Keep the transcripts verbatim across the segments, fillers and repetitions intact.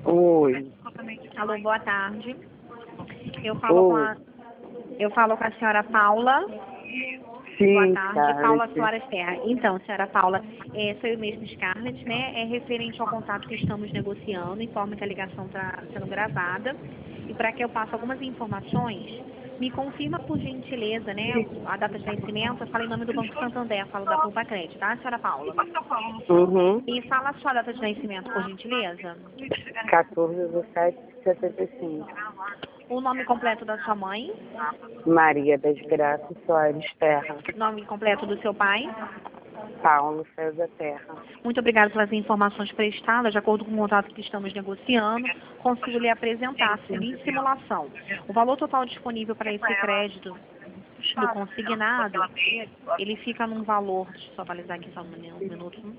Oi. Alô, boa tarde. Eu falo com Oi. a, eu falo com a senhora Paula. Boa Sim, tarde, Paula Scarlett. Soares Terra. Então, senhora Paula, é, sou eu mesmo, Scarlett, né? É referente ao contato que estamos negociando. Informo que a ligação está sendo gravada. E para que eu passe algumas informações, me confirma, por gentileza, né? A data de vencimento. Eu falo em nome do Banco Santander, falo da Poupa Crédito, tá, senhora Paula? Uhum. E fala a sua data de vencimento, por gentileza. quatorze de sete de setenta e cinco. O nome completo da sua mãe. Maria das Graças Soares Terra. Nome completo do seu pai. Paulo César Terra. Muito obrigada pelas informações prestadas. De acordo com o contrato que estamos negociando, consigo lhe apresentar a seguinte simulação. O valor total disponível para esse crédito do consignado, ele fica num valor, deixa eu só atualizar aqui só um minuto.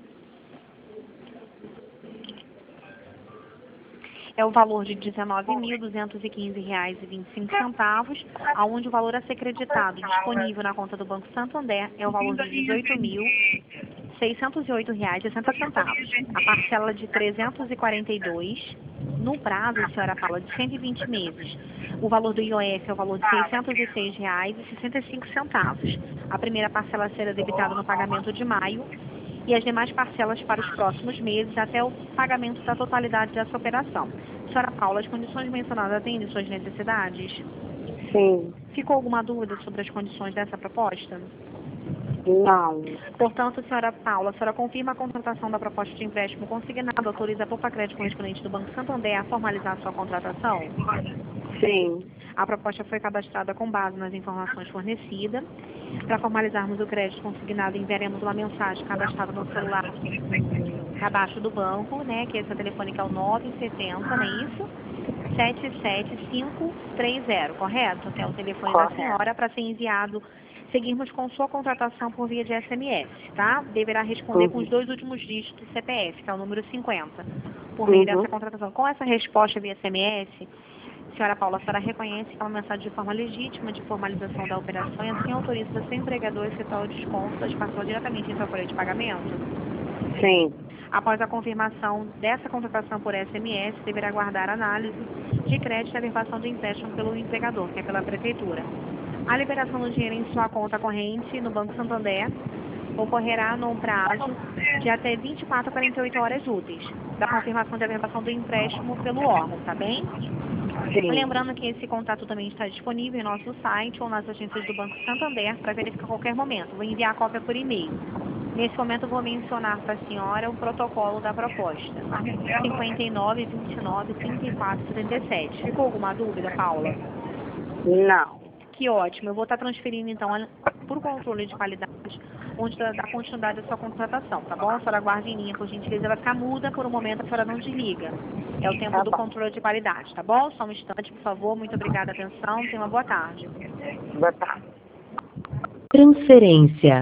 É o valor de dezenove mil duzentos e quinze reais e vinte e cinco centavos, aonde o valor a ser creditado disponível na conta do Banco Santander é o valor de dezoito mil seiscentos e oito reais e sessenta centavos. A parcela de trezentos e quarenta e dois, no prazo, senhora Paula, de cento e vinte meses. O valor do I O F é o valor de seiscentos e seis reais e sessenta e cinco centavos. A primeira parcela será debitada no pagamento de maio e as demais parcelas para os próximos meses até o pagamento da totalidade dessa operação. Senhora Paula, as condições mencionadas atendem suas necessidades? Sim. Ficou alguma dúvida sobre as condições dessa proposta? Não. Portanto, senhora Paula, a senhora confirma a contratação da proposta de empréstimo consignado, autoriza a Poupa Crédito correspondente do Banco Santander a formalizar a sua contratação? Sim. A proposta foi cadastrada com base nas informações fornecidas. Para formalizarmos o crédito consignado, enviaremos uma mensagem cadastrada no celular abaixo do banco, né, que esse telefone que é o nove sete zero, não é isso? sete sete cinco três zero, correto? Que é o telefone da Correto. senhora para ser enviado. Seguirmos com sua contratação por via de S M S, tá? Deverá responder com os Uhum. dois últimos dígitos do C P F, que é o número cinquenta, por meio Uhum. dessa contratação. Com essa resposta via S M S, senhora Paula, a senhora reconhece que é uma mensagem de forma legítima de formalização da operação e assim autoriza seu empregador a efetuar o desconto das parcelas diretamente em sua folha de pagamento? Sim. Após a confirmação dessa contratação por S M S, deverá aguardar análise de crédito e averbação de empréstimo pelo empregador, que é pela prefeitura. A liberação do dinheiro em sua conta corrente no Banco Santander ocorrerá num prazo de até vinte e quatro a quarenta e oito horas úteis da confirmação de averbação do empréstimo pelo órgão, tá bem? Sim. Lembrando que esse contato também está disponível em nosso site ou nas agências do Banco Santander para verificar a qualquer momento. Vou enviar a cópia por e-mail. Nesse momento, eu vou mencionar para a senhora o protocolo da proposta. cinquenta e nove, vinte e nove, trinta e quatro, setenta e sete. Ficou alguma dúvida, Paula? Não. Que ótimo. Eu vou estar transferindo, então, por controle de qualidade, onde dá dá continuidade à sua contratação, tá bom? A senhora aguarde em linha, por gentileza. Vai ficar muda por um momento, a senhora não desliga. É o tempo Tá do bom. controle de qualidade, tá bom? Só um instante, por favor. Muito obrigada, atenção. Tenha uma boa tarde. Boa tarde. Transferência.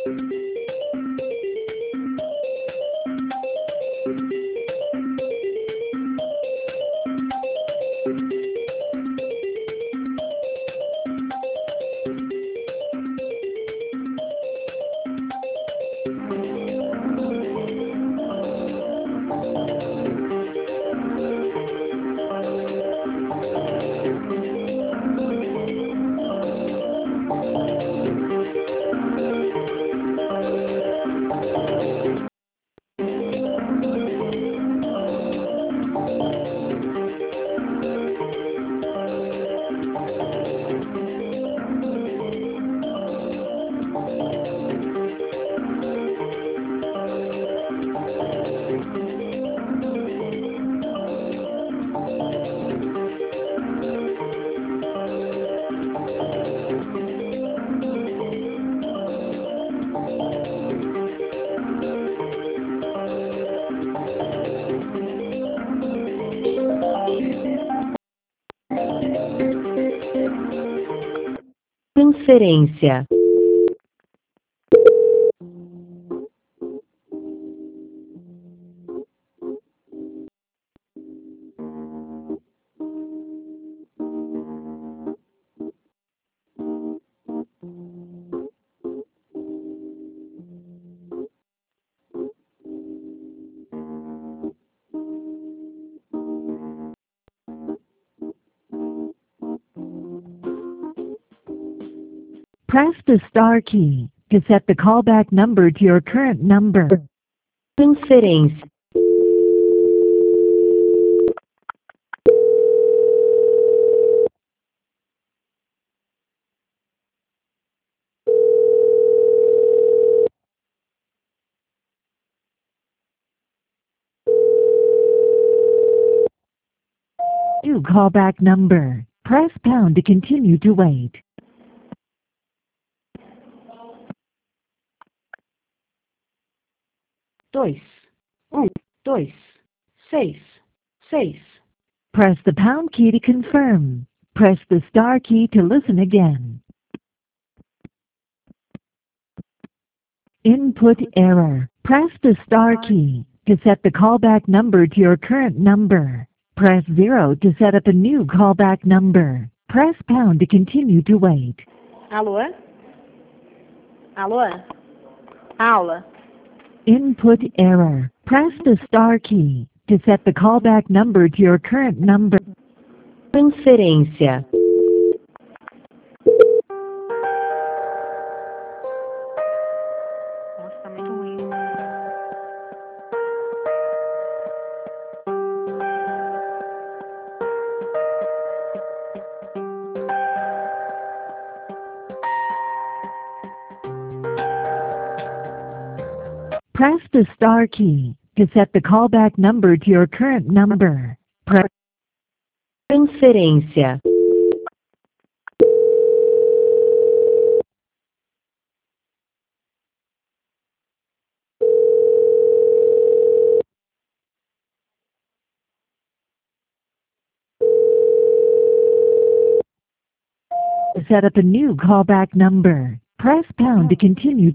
Transferência. Press the star key to set the callback number to your current number. Transferência. New callback number. Press pound to continue to wait. Dois, um, dois, seis, seis. Press the pound key to confirm. Press the star key to listen again. Input error. Press the star key to set the callback number to your current number. Press zero to set up a new callback number. Press pound to continue to wait. Alô? Alô? Aula? Input error. Press the star key to set the callback number to your current number. Transferência. Nossa, tá muito ruim. Press the star key to set the callback number to your current number. Press Transferência. To set up a new callback number, press pound to continue